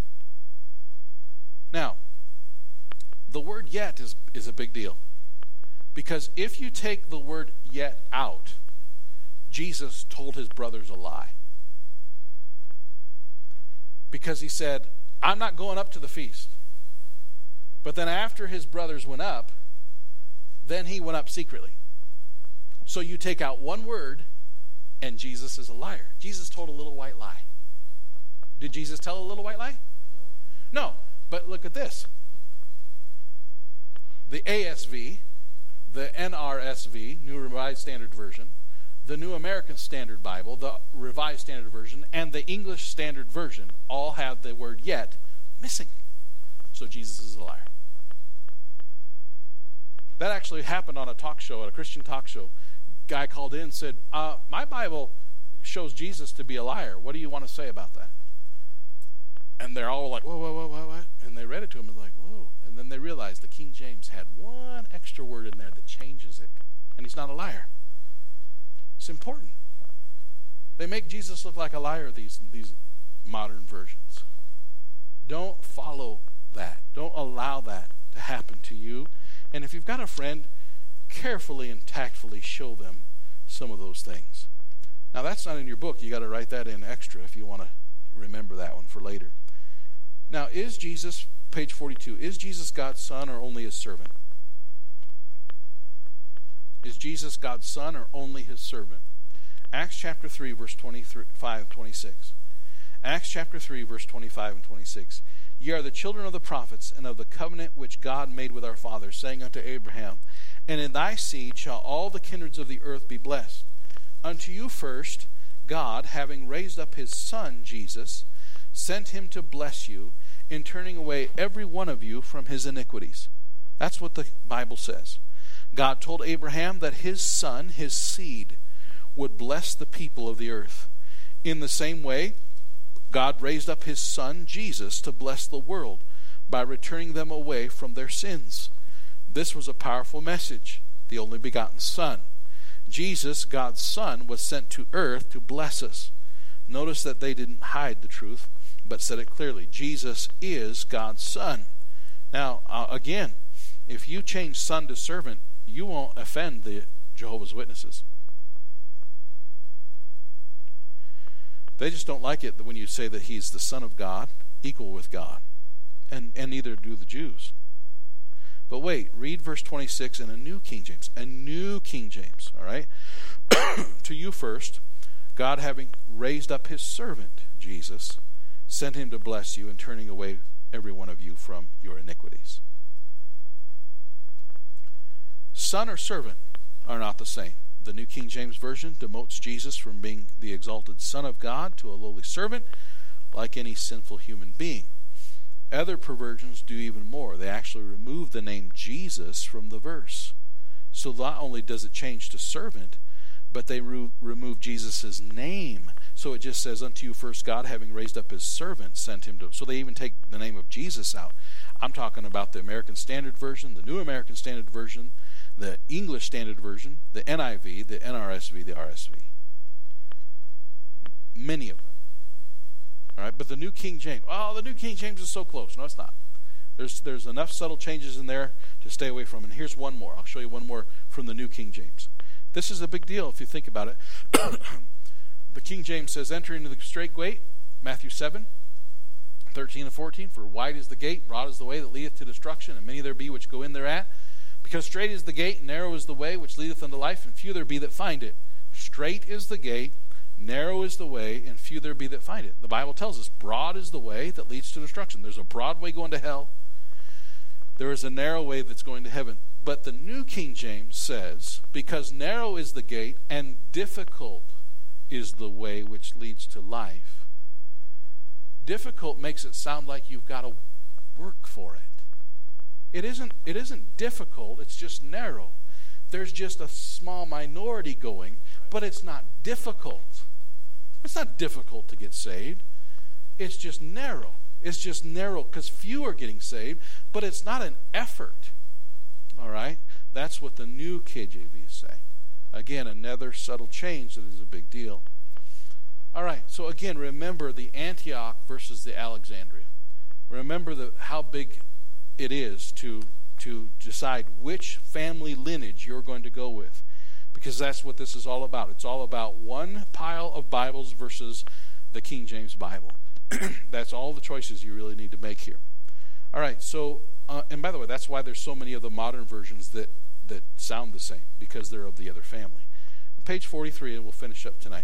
Now, the word yet is, is a big deal. Because if you take the word yet out, Jesus told his brothers a lie. Because he said, I'm not going up to the feast. But then after his brothers went up, then he went up secretly. So you take out one word, and Jesus is a liar. Jesus told a little white lie. Did Jesus tell a little white lie? No. But look at this. The A S V, the N R S V, New Revised Standard Version, the New American Standard Bible, the Revised Standard Version, and the English Standard Version all have the word yet missing. So Jesus is a liar. That actually happened on a talk show, at a Christian talk show. Guy called in and said, uh, my Bible shows Jesus to be a liar. What do you want to say about that? And they're all like, whoa, whoa, whoa, whoa, what? And they read it to him and like, whoa. And then they realized the King James had one extra word in there that changes it. And he's not a liar. It's important. They make Jesus look like a liar, these, these modern versions. Don't follow that. Don't allow that to happen to you. And if you've got a friend, carefully and tactfully show them some of those things. Now, that's not in your book. You got to write that in extra if you want to remember that one for later. Now, is Jesus, page forty-two, is Jesus God's son or only his servant? Is Jesus God's son or only his servant? Acts chapter three, verse twenty-five, twenty-six. Acts chapter three, verse twenty-five and twenty-six. Ye are the children of the prophets, and of the covenant which God made with our fathers, saying unto Abraham, and in thy seed shall all the kindreds of the earth be blessed. Unto you first, God, having raised up his Son, Jesus, sent him to bless you, in turning away every one of you from his iniquities. That's what the Bible says. God told Abraham that his son, his seed, would bless the people of the earth. In the same way, God raised up his son, Jesus, to bless the world by returning them away from their sins. This was a powerful message, the only begotten Son. Jesus, God's Son, was sent to earth to bless us. Notice that they didn't hide the truth, but said it clearly. Jesus is God's Son. Now, uh, again, if you change son to servant, you won't offend the Jehovah's Witnesses. They just don't like it when you say that he's the Son of God, equal with God. And, and neither do the Jews. But wait, read verse twenty-six in a New King James. A New King James, all right? To you first, God having raised up his servant, Jesus, sent him to bless you and turning away every one of you from your iniquities. Son or servant are not the same. The New King James Version demotes Jesus from being the exalted Son of God to a lowly servant, like any sinful human being. Other perversions do even more. They actually remove the name Jesus from the verse. So not only does it change to servant, but they re- remove Jesus' name. So it just says, unto you first God, having raised up his servant, sent him to... So they even take the name of Jesus out. I'm talking about the American Standard Version, the New American Standard Version, the English Standard Version, the N I V, the N R S V, the R S V. Many of them. All right, but the New King James, oh, the New King James is so close. No, it's not. There's there's enough subtle changes in there to stay away from. And here's one more. I'll show you one more from the New King James. This is a big deal if you think about it. The King James says, enter into the straight gate, Matthew seven, thirteen and fourteen. For wide is the gate, broad is the way that leadeth to destruction, and many there be which go in thereat. Because straight is the gate, and narrow is the way which leadeth unto life, and few there be that find it. Straight is the gate, narrow is the way, and few there be that find it. The Bible tells us broad is the way that leads to destruction. There's a broad way going to hell. There is a narrow way that's going to heaven. But the New King James says, because narrow is the gate and difficult is the way which leads to life. Difficult makes it sound like you've got to work for it. It isn't, it isn't difficult, it's just narrow. There's just a small minority going, but it's not difficult. It's not difficult to get saved. It's just narrow. It's just narrow because few are getting saved, but it's not an effort. All right? That's what the new K J V is saying. Again, another subtle change that is a big deal. All right, so again, remember the Antioch versus the Alexandria. Remember the, how big it is to, to decide which family lineage you're going to go with. Because that's what this is all about. It's all about one pile of Bibles versus the King James Bible. That's all the choices you really need to make here. All right, so, uh, and by the way, that's why there's so many of the modern versions that, that sound the same, because they're of the other family. Page forty-three, and we'll finish up tonight.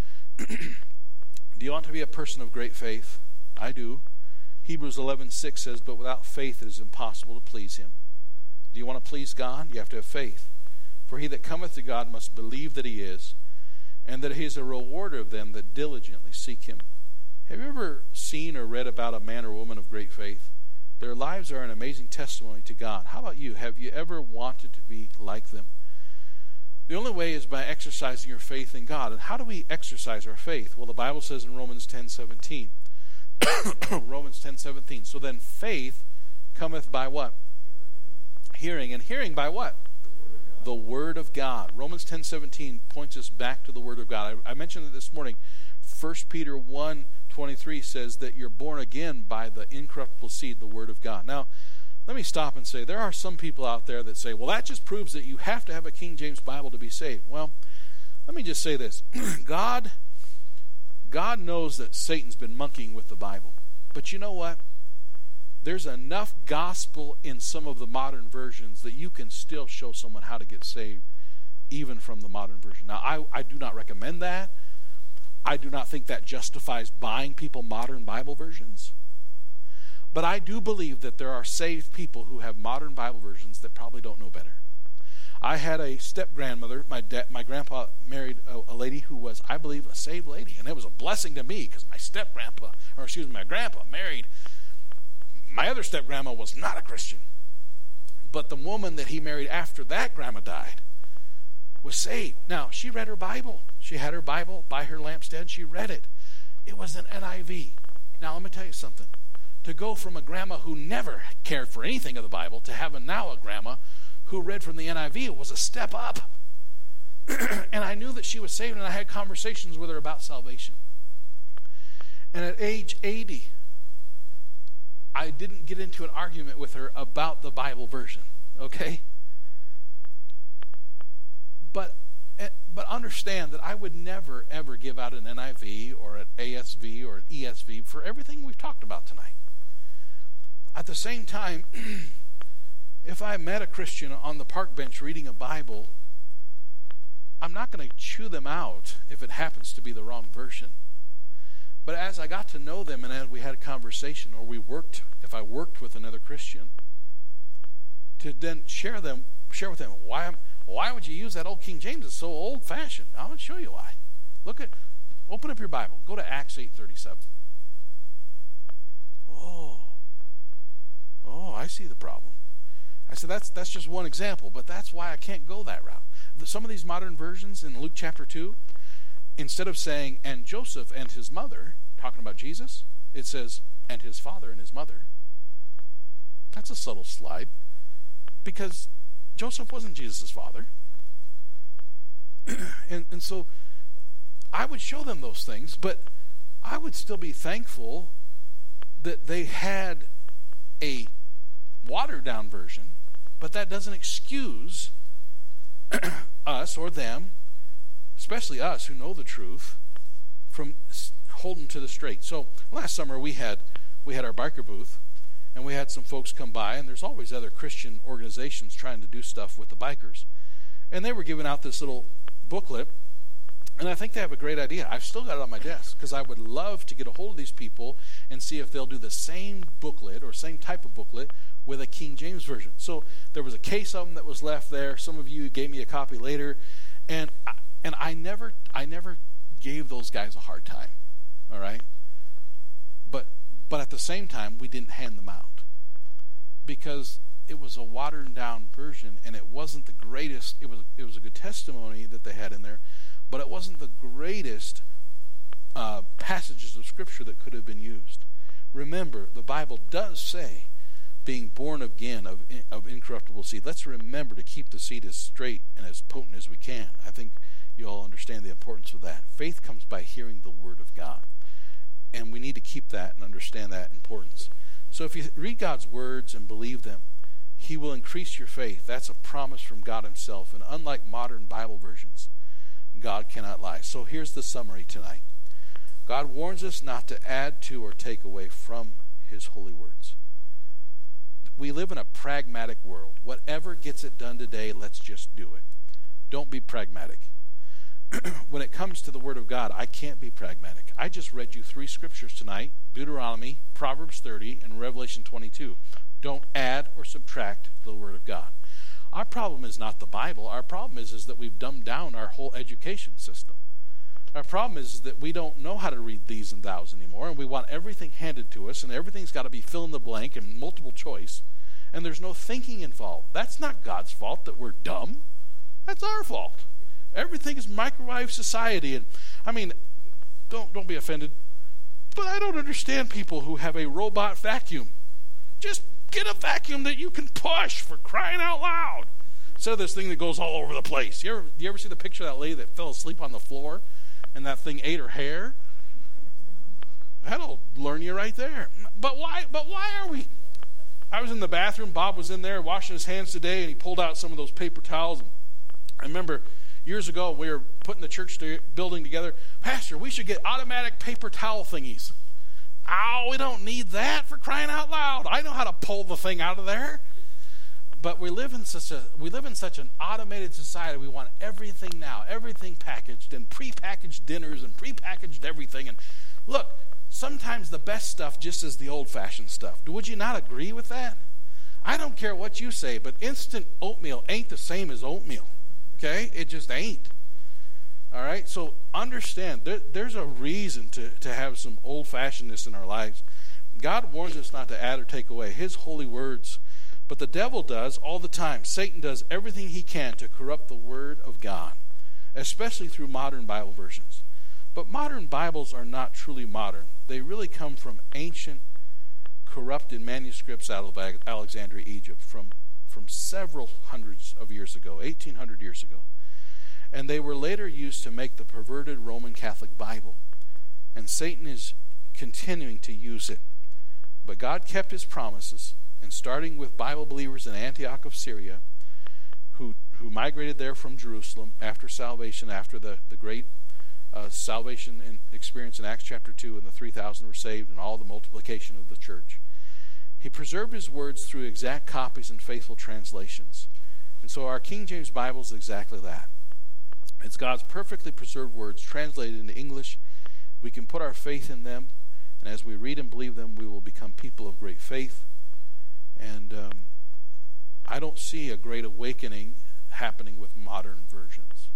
Do you want to be a person of great faith? I do. Hebrews eleven six says, but without faith it is impossible to please him. Do you want to please God? You have to have faith. For he that cometh to God must believe that he is, and that he is a rewarder of them that diligently seek him. Have you ever seen or read about a man or woman of great faith? Their lives are an amazing testimony to God. How about you? Have you ever wanted to be like them? The only way is by exercising your faith in God. And how do we exercise our faith? Well, the Bible says in Romans ten seventeen. Romans ten seventeen. So then faith cometh by what? Hearing. And hearing by what? The Word of God. Romans ten seventeen points us back to the Word of God. I, I mentioned it this morning. First Peter one twenty-three says that you're born again by the incorruptible seed, the Word of God. Now, let me stop and say, there are some people out there that say, well, that just proves that you have to have a King James Bible to be saved. Well, let me just say this. God, God knows that Satan's been monkeying with the Bible. But you know what? There's enough gospel in some of the modern versions that you can still show someone how to get saved, even from the modern version. Now, I, I do not recommend that. I do not think that justifies buying people modern Bible versions. But I do believe that there are saved people who have modern Bible versions that probably don't know better. I had a step-grandmother. My dad, my grandpa married a, a lady who was, I believe, a saved lady. And it was a blessing to me because my step-grandpa, or excuse me, my grandpa married. My other step-grandma was not a Christian. But the woman that he married after that grandma died was saved. Now, she read her Bible. She had her Bible by her lampstand. She read it. It was an N I V. Now, let me tell you something. To go from a grandma who never cared for anything of the Bible to having now a grandma who read from the N I V was a step up. And I knew that she was saved, and I had conversations with her about salvation. And at age eighty, I didn't get into an argument with her about the Bible version, okay? But but understand that I would never, ever give out an N I V or an A S V or an E S V for everything we've talked about tonight. At the same time, if I met a Christian on the park bench reading a Bible, I'm not going to chew them out if it happens to be the wrong version. But as I got to know them and as we had a conversation, or we worked, if I worked with another Christian, to then share them, share with them, why why would you use that old King James? It's so old-fashioned. I'm going to show you why. Look at, open up your Bible. Go to Acts eight thirty-seven. Oh, oh, I see the problem. I said that's that's just one example, but that's why I can't go that route. Some of these modern versions in Luke chapter two, instead of saying, and Joseph and his mother, talking about Jesus, it says, and his father and his mother. That's a subtle slide, because Joseph wasn't Jesus' father. and, and so I would show them those things, but I would still be thankful that they had a watered-down version, but that doesn't excuse us or them, especially us who know the truth, from holding to the straight. So last summer we had we had our biker booth, and we had some folks come by, and there's always other Christian organizations trying to do stuff with the bikers, and they were giving out this little booklet, and I think they have a great idea. I've still got it on my desk because I would love to get a hold of these people and see if they'll do the same booklet or same type of booklet with a King James version. So there was a case of them that was left there. Some of you gave me a copy later, and I, and I never I never gave those guys a hard time. All right, but but at the same time we didn't hand them out because it was a watered down version, and it wasn't the greatest. It was it was a good testimony that they had in there, but it wasn't the greatest uh, passages of Scripture that could have been used. Remember, the Bible does say being born again of, of incorruptible seed. Let's remember to keep the seed as straight and as potent as we can. I think you all understand the importance of that. Faith comes by hearing the Word of God. And we need to keep that and understand that importance. So if you read God's words and believe them, He will increase your faith. That's a promise from God Himself. And unlike modern Bible versions, God cannot lie. So here's the summary tonight. God warns us not to add to or take away from His holy words. We live in a pragmatic world. Whatever gets it done today, let's just do it. Don't be pragmatic. when it comes to the Word of God, I can't be pragmatic. I just read you three scriptures tonight, Deuteronomy, Proverbs thirty, and Revelation twenty-two. Don't add or subtract to the Word of God. Our problem is not the Bible. Our problem is, is that we've dumbed down our whole education system. Our problem is that we don't know how to read these and thous anymore, and we want everything handed to us, and everything's got to be fill in the blank and multiple choice, and there's no thinking involved. That's not God's fault that we're dumb. That's our fault. Everything is microwave society, and I mean, don't don't be offended, but I don't understand people who have a robot vacuum. Just get a vacuum that you can push, for crying out loud, instead of this thing that goes all over the place. You ever you ever see the picture of that lady that fell asleep on the floor, and that thing ate her hair? That'll learn you right there. But why? But why are we? I was in the bathroom. Bob was in there washing his hands today, and he pulled out some of those paper towels. I remember years ago we were putting the church to, building together. Pastor, we should get automatic paper towel thingies. Oh, we don't need that, for crying out loud. I know how to pull the thing out of there. But we live in such a we live in such an automated society. We want everything now, everything packaged, and prepackaged dinners and prepackaged everything. And look, sometimes the best stuff just is the old-fashioned stuff. Would you not agree with that? I don't care what you say, but instant oatmeal ain't the same as oatmeal. Okay? It just ain't. All right? So understand, there, there's a reason to, to have some old-fashionedness in our lives. God warns us not to add or take away His holy words. But the devil does all the time. Satan does everything he can to corrupt the Word of God, especially through modern Bible versions. But modern Bibles are not truly modern. They really come from ancient, corrupted manuscripts out of Alexandria, Egypt, from, from several hundreds of years ago, eighteen hundred years ago. And they were later used to make the perverted Roman Catholic Bible. And Satan is continuing to use it. But God kept His promises. And starting with Bible believers in Antioch of Syria, who who migrated there from Jerusalem after salvation, after the, the great uh, salvation and experience in Acts chapter two, and the three thousand were saved, and all the multiplication of the church. He preserved His words through exact copies and faithful translations. And so our King James Bible is exactly that. It's God's perfectly preserved words translated into English. We can put our faith in them, and as we read and believe them, we will become people of great faith. And um, I don't see a great awakening happening with modern versions.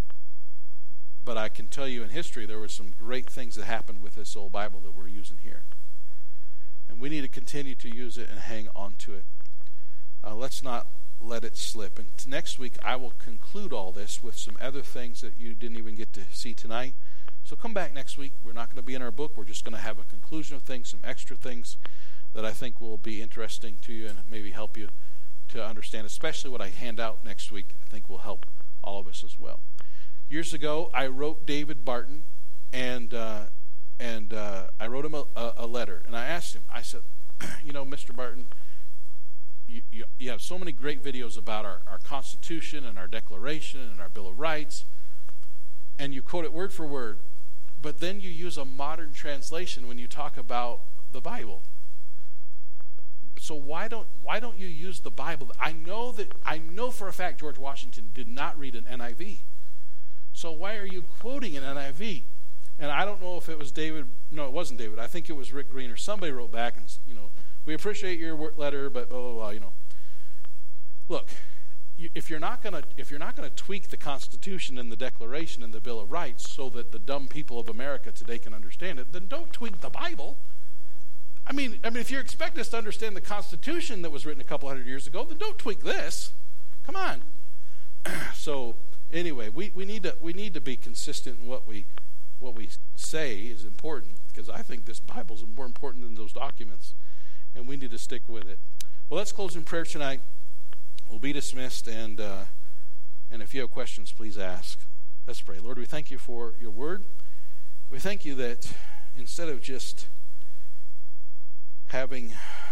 But I can tell you in history there were some great things that happened with this old Bible that we're using here. And we need to continue to use it and hang on to it. Uh, let's not let it slip. And next week I will conclude all this with some other things that you didn't even get to see tonight. So come back next week. We're not going to be in our book. We're just going to have a conclusion of things, some extra things that I think will be interesting to you and maybe help you to understand, especially what I hand out next week. I think will help all of us as well. Years ago, I wrote David Barton, and uh, and uh, I wrote him a, a letter, and I asked him, I said, you know, Mister Barton, you, you, you have so many great videos about our, our Constitution and our Declaration and our Bill of Rights, and you quote it word for word, but then you use a modern translation when you talk about the Bible. So why don't why don't you use the Bible? I know that I know for a fact George Washington did not read an N I V. So why are you quoting an N I V? And I don't know if it was David. No, it wasn't David. I think it was Rick Green or somebody wrote back and, you know, we appreciate your letter, but blah blah blah. You know, look, you, if you're not gonna if you're not gonna tweak the Constitution and the Declaration and the Bill of Rights so that the dumb people of America today can understand it, then don't tweak the Bible. I mean, I mean, if you expect us to understand the Constitution that was written a couple hundred years ago, then don't tweak this. Come on. So anyway, we, we need to we need to be consistent in what we what we say is important, because I think this Bible is more important than those documents, and we need to stick with it. Well, let's close in prayer tonight. We'll be dismissed, and uh, and if you have questions, please ask. Let's pray. Lord, we thank you for your word. We thank you that instead of just having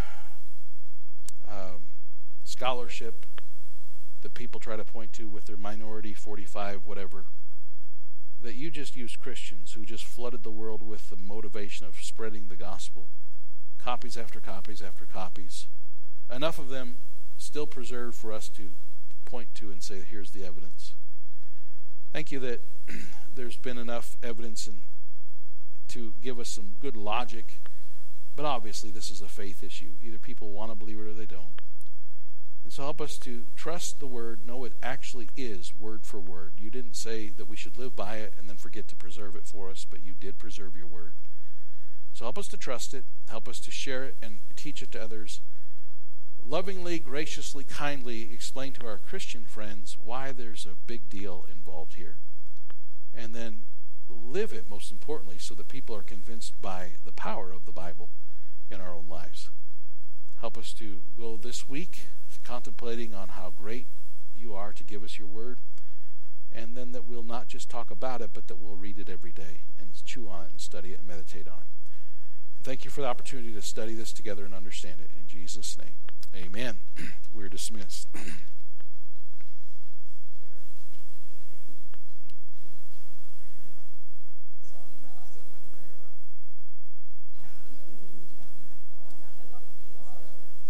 um, scholarship that people try to point to with their minority, forty-five, whatever, that you just used Christians who just flooded the world with the motivation of spreading the gospel, copies after copies after copies, enough of them still preserved for us to point to and say, here's the evidence. Thank you that there's been enough evidence and to give us some good logic. But obviously this is a faith issue. Either people want to believe it or they don't. And so help us to trust the word, know it actually is word for word. You didn't say that we should live by it and then forget to preserve it for us, but you did preserve your word. So help us to trust it, help us to share it and teach it to others. Lovingly, graciously, kindly explain to our Christian friends why there's a big deal involved here. And then live it, most importantly, so that people are convinced by the power of the Bible in our own lives. Help us to go this week contemplating on how great you are to give us your word, and then that we'll not just talk about it, but that we'll read it every day and chew on it and study it and meditate on it. And thank you for the opportunity to study this together and understand it. In Jesus' name, amen. We're dismissed.